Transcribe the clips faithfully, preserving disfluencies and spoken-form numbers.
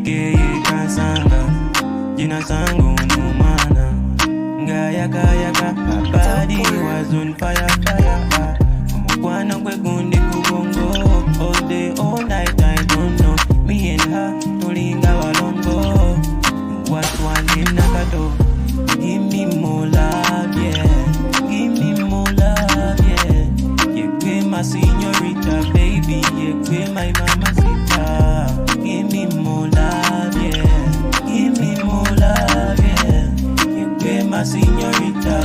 aka Kansanga, Jina Sango Numana. Gaya Gaya Gaya, my body was on fire, fire. Mukwana Kwegundi Kubongo, all day, all night, I don't know. Me and her, Tulinga Walongo. What's one in Nakato? Give me more love, yeah. Give me more love, yeah. You be my señorita, baby. You be my mamacita. Give me more love, yeah. Give me more love, yeah. You be my señorita,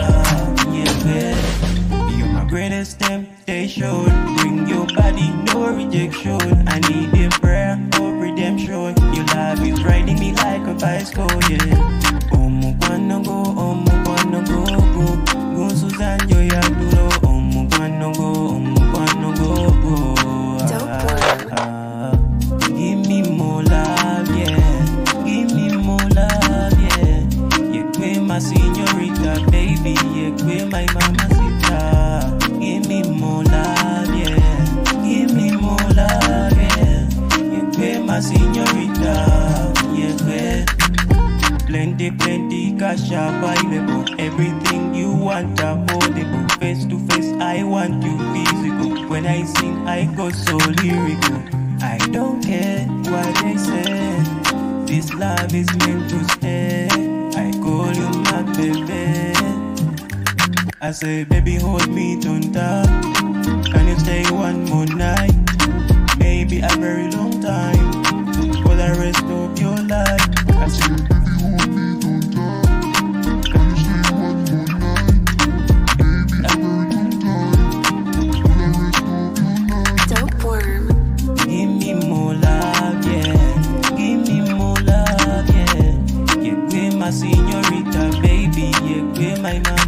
yeah. You're my greatest temptation. Bring your body, no rejection. I need a prayer of redemption. Your love is riding me like a bicycle, yeah. Omu kwano go, omu kwano go, go. Go Susan, yo ya duro. Omu kwano go, omu kwano go, go. Ah, ah. Give me more love, yeah. Give me more love, yeah. You be my señorita, baby. You be my mamacita. Give me more love, yeah. Give me more love, yeah. You be my señorita, yeah. Plenty, plenty cash available. Everything you want affordable. Face to face, I want you physical. When I sing, I go so lyrical. I don't care what they say. This love is meant to stay. I call you my baby. I say, baby, hold me tighter. Can you stay one more night? Maybe a very long time. For the rest of your life. I say, señorita, baby, yeah, my mama.